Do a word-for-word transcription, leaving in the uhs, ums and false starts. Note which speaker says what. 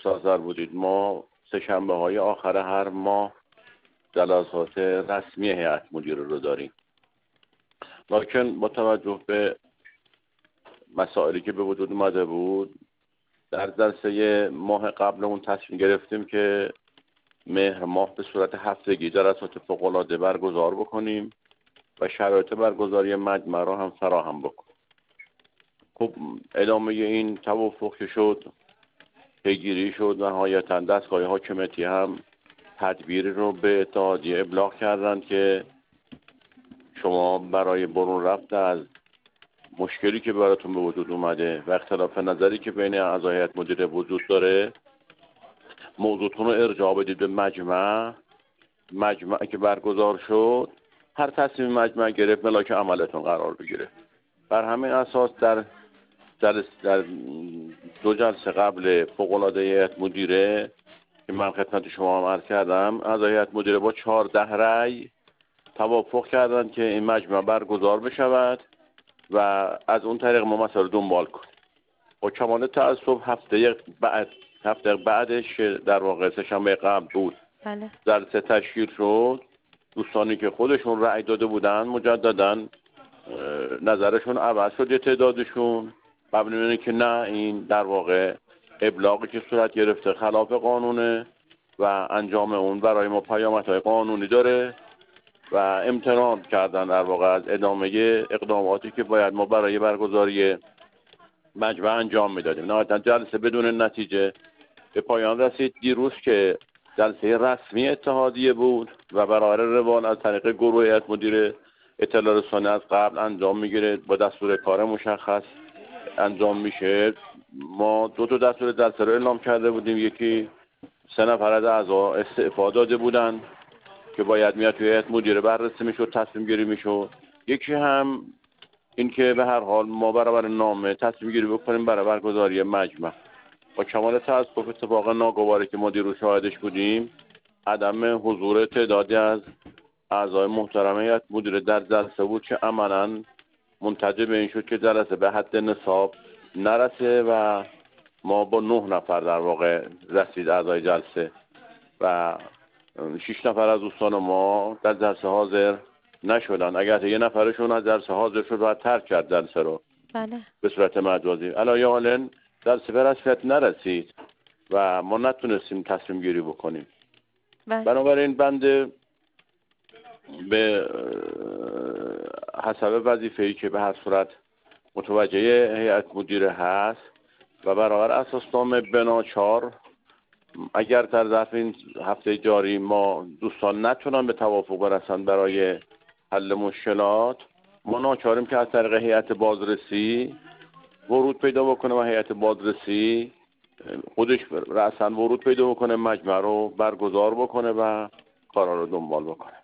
Speaker 1: مستحضر بودید. ما سه شنبه های آخر هر ماه جلسات رسمی هیئت مدیره رو داریم، لکن با توجه به مسائلی که به وجود اومده بود در جلسه ماه قبل اون تصمیم گرفتیم که مهر ماه به صورت هفتگی جلسات فوق‌العاده برگزار بکنیم و شرایط برگزاری مجمع را هم فراهم بکنیم. خب ادامه این توافق که شد، پیگیری شد، نهایتاً دستگاه حاکمیتی هم تدبیری رو به اتحادیه ابلاغ کردند که شما برای برون رفت از مشکلی که براتون به وجود اومده و اختلاف نظری که بین اعضای هیئت مدیره وجود داره، موضوعتون رو ارجاع بدید به مجمع. مجمع که برگزار شد هر تصمیم مجمع گرفت ملاک عملتون قرار بگیره. بر همین اساس در جلسه در دو جلسه قبل فوق‌العاده هیئت مدیره که من خدمت شما هم عرض کردم، اعضای هیئت مدیره با چهارده رأی توافق کردند که این مجمع برگزار بشود و از اون طریق ما مسائل دنبال کنیم. با کمال تأسف هفته بعد هفته بعدش در واقع سه شنبه قبل بود
Speaker 2: بله.
Speaker 1: جلسه تشکیل شد. دوستانی که خودشون رأی داده بودن مجددا نظرشون عوض شد، یه تعدادشون قبل اینه که نه، این در واقع ابلاغی که صورت گرفته خلاف قانونه و انجام اون برای ما پیامدهای قانونی داره و امتناع کردن در واقع از ادامه اقداماتی که باید ما برای برگزاری مجمع انجام میدادیم. نهایتاً جلسه بدون نتیجه به پایان رسید. دیروز که جلسه رسمی اتحادیه بود و برای روال از طریق گروه هیئت مدیره اطلاع رسانی از قبل انجام میگیره، با دستور کار مشخص انجام میشه. ما دو تا دستور جلسه رو اعلام کرده بودیم. یکی سه نفر از اعضا استعفا داده بودن که باید میاد توی هیئت مدیره بررسی میشد، تصمیم گیری میشد. یکی هم این که به هر حال ما برابر نامه تصمیم گیری بکنیم برای برگزاری مجمع. با کمال تأسف اتفاق ناگواری که ما دیروز شاهدش بودیم، عدم حضور تعدادی از اعضای محترم هیئت مدیره در جلسه بود که عملاً منتج به این شد که جلسه به حد نصاب نرسه و ما با نه نفر در واقع رسید اعضای جلسه و شش نفر از دوستان ما در جلسه حاضر نشدن. اگر یه نفرشون از جلسه حاضر شد و ترک کرد جلسه رو
Speaker 2: بله.
Speaker 1: به صورت مجازی، علایه حالن جلسه به رسمیت نرسید و ما نتونستیم تصمیم گیری بکنیم.
Speaker 2: بله.
Speaker 1: بنابراین بنده به حسب وظیفه‌ای که به هر صورت متوجه هیئت مدیره هست و برابر اساسنامه بناچار اگر در ظرف این هفته جاری ما دوستان نتونن به توافق برسن برای حل مشکلات، ما ناچاریم که از طریق هیئت بازرسی ورود پیدا بکنه و هیئت بازرسی خودش رأساً ورود پیدا بکنه، مجمع رو برگزار بکنه و کارا رو دنبال بکنه.